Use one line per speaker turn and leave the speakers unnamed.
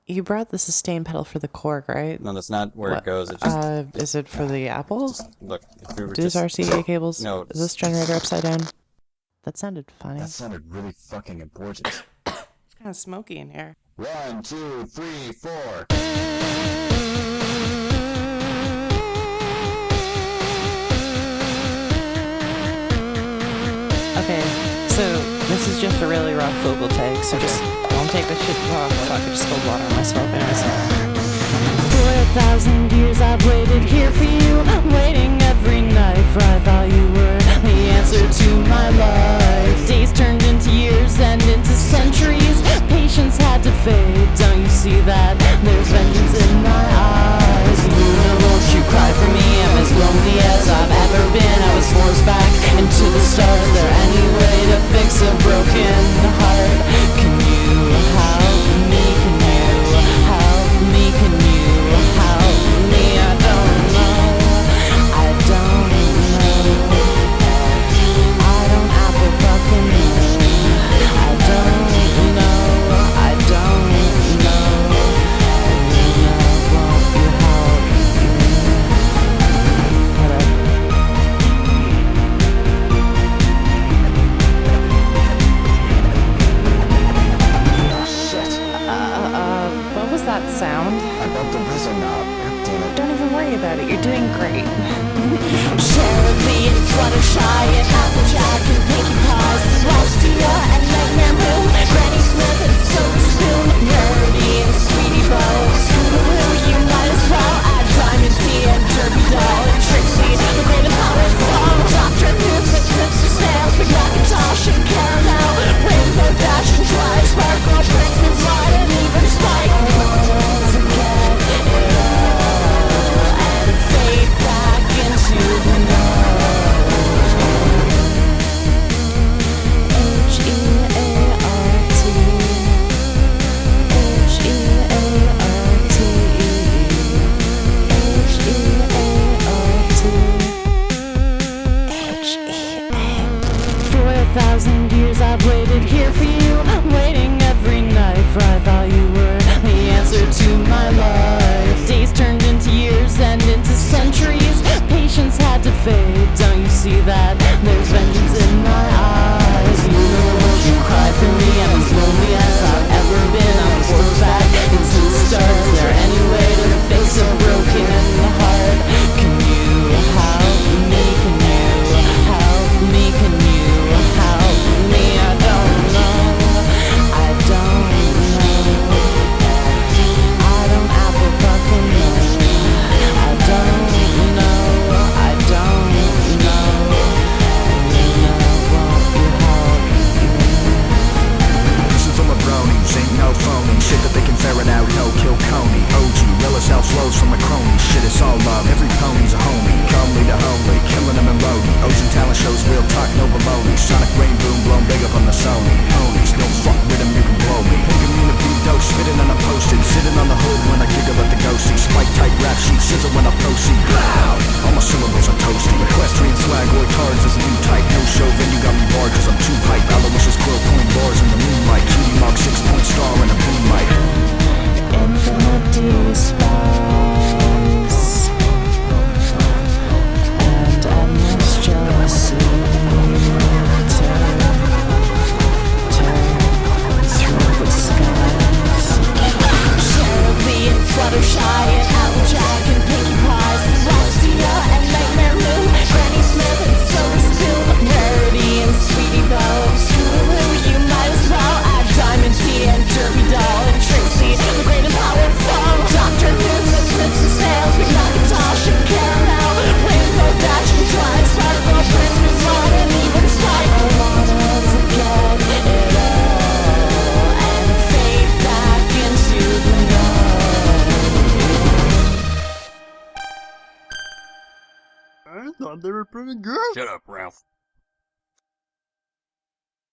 You brought the sustain pedal for the Korg, right?
No, that's not where
What?
it goes. It just
Is it for the Apple?
look. If we were
These
just
RCA cables?
no.
Is this generator upside down? That sounded funny.
That sounded really fucking important.
It's kind of smoky in here.
1, 2, 3, 4.
Okay, so this is just a really rough vocal take, so just don't take this shit. Oh, fuck, I just spilled water on myself. Anyways. For 1,000 years I've waited here for you, waiting every night, for I thought you were the answer to my life. Days turned into years and into centuries, patience had to fade, don't you see that? There's vengeance in my eyes. Won't you cry for me? I'm as lonely as I've ever been. I was forced back into the stars. Is there any way to fix a broken heart? Can you help me? Can you help me? Can you help me? I don't know. I don't know. I don't have a fucking know. I don't know. I don't know. Won't you help me? Hold up.
Shit.
What was that sound?
I bumped the whistle knob. God damn it.
Don't even worry about it. You're doing great.
Cherokee and Fluttershy and Applejack and Pinkie Pies, Rustia and Nightmare Moon, Granny Smith and Silver Spoon, Rarity and Sweetie Bow, Scootaloo, you might as well add Diamond T and Derby Doll and Trixie, the Great and Powerful, Dr. Goose and Simpson Snails, Big Macintosh and Caramel, Rainbow Dash and Dry Sparkle, Princeton Slide and even Spike. Forget it all and fade back into the night. H-E-A-R-T H-E-A-R-T H-E-A-R-T For 1,000 years I've waited here for you, waiting every night, for I thought you were the answer to my life. Days turned into years and into centuries, patience had to fade, don't you see that? There's vengeance in my eyes. Won't you cry for me? I'm as lonely as I've ever been. I'm forced back into the stars. Is there any way to fix a broken heart? Can you help me? Can you help me? Can you help me? I don't know. I don't know. I don't have a fucking know. I don't know. I don't know. Won't you help me?
This is all a bronies, ain't no phony. Shit that they can ferret out, no kill Coney. OG, realest out flows from the cronies. Shit, it's all love, every pony's a homie. Comely to homely, killing them in Lodi. Ocean talent shows, real talk, no baloney. Sonic rain boom, blown big up on the Sony. Ponies, don't fuck with them, you can blow me. Picking me in a beat dope, spitting on a posted. Sitting on the hood when I giggle at the ghosty. Spike tight rap sheet, sizzle when I proceed. Loud, all my syllables are toasty. Equestrian swag, boy cards is a new type. No show venue got me barred cause I'm too hype. Aloysius quill point bars in the moonlight. Cutie mark 6-point star and a boom mic.
Infinity space and endless jealousy. Turn through the skies. Cherokee and Fluttershy and Applejack and Pinkie Pies, Rustia and Nightmare Moon, Granny Smith and Silver Spoon, Rarity and Sweetie Bow, Scootaloo, you might as well add Diamond T and Derby Doll and Trixie, the Great and Powerful, Dr. Goose and Simpson Snails, Big Macintosh and Caramel, Rainbow Dash and Dry Sparkle, Princeton Slide and even Spike. I wanna forget it all and fade back into the night.
I thought they were pretty good. Shut up, Ralph.